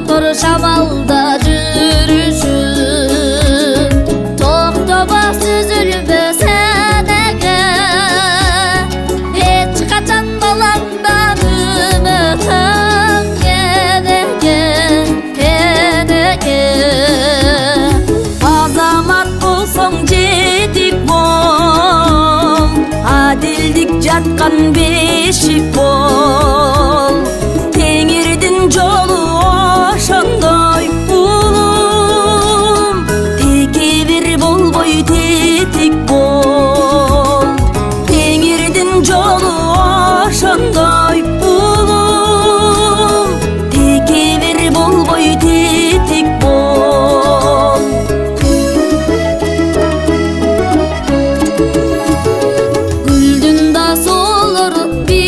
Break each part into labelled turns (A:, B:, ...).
A: Doktor şamalda жүрүшүп, токтобос үзүлбөсөн эгер, эч качан баламдан үмүтүм кенеге. Азамат болсоң жетик бол, адилдик жаткан бешик бол, теңирдин жолу ошондой улум, теке бир болбой тетик бол, теңирдин жолу ошондой улум, теке бир болбой тетик бол. Гүлдүн да солору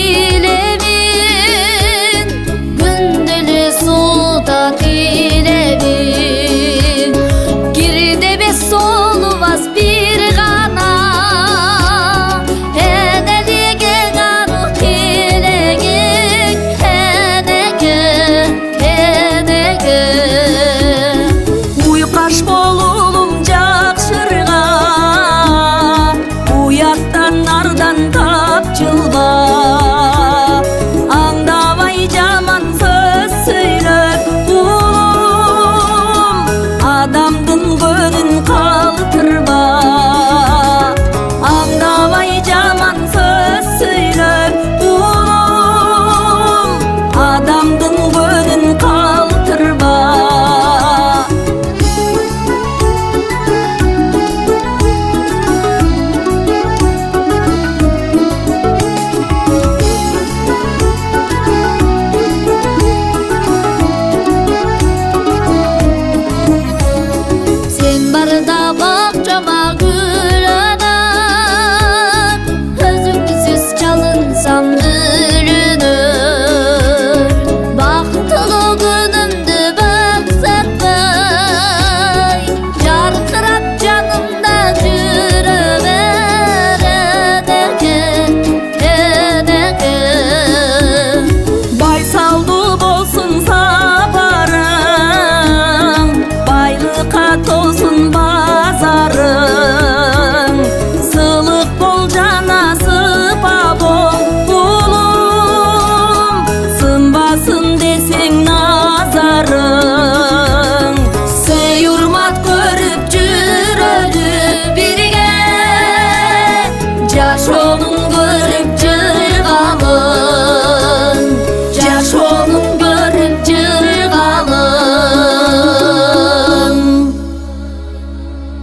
A: билебин, күндө эле сууда кийлебин, кирдебе солубас бир гана, энелигең аны тилегиң, энеге. Уйкаш болулум жакшырга, уяттан нардан тапчылба.